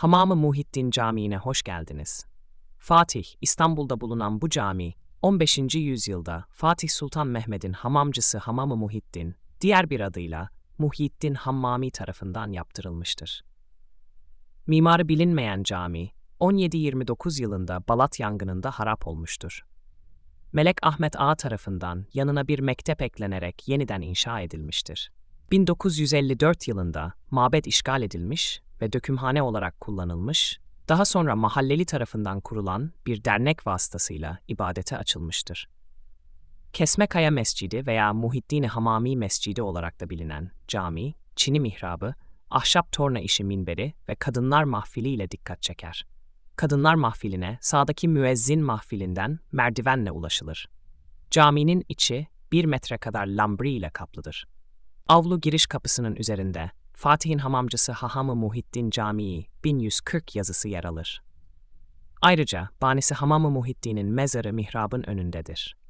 Hamam-ı Muhittin Camii'ne hoş geldiniz. Fatih, İstanbul'da bulunan bu cami, 15. yüzyılda Fatih Sultan Mehmed'in hamamcısı Hamam-ı Muhittin, diğer bir adıyla Muhyiddin Hammami tarafından yaptırılmıştır. Mimarı bilinmeyen cami, 1729 yılında Balat yangınında harap olmuştur. Melek Ahmet Ağa tarafından yanına bir mektep eklenerek yeniden inşa edilmiştir. 1954 yılında mabed işgal edilmiş ve dökümhane olarak kullanılmış, daha sonra mahalleli tarafından kurulan bir dernek vasıtasıyla ibadete açılmıştır. Kesmekaya Mescidi veya Muhiddin-i Hamami Mescidi olarak da bilinen cami, çini mihrabı, ahşap torna işi minberi ve kadınlar mahfili ile dikkat çeker. Kadınlar mahfiline sağdaki müezzin mahfilinden merdivenle ulaşılır. Caminin içi 1 metre kadar lambri ile kaplıdır. Avlu giriş kapısının üzerinde Fatih'in hamamcısı Haham-ı Muhittin Camii 1140 yazısı yer alır. Ayrıca banisi Hamam-ı Muhittin'in mezarı mihrabın önündedir.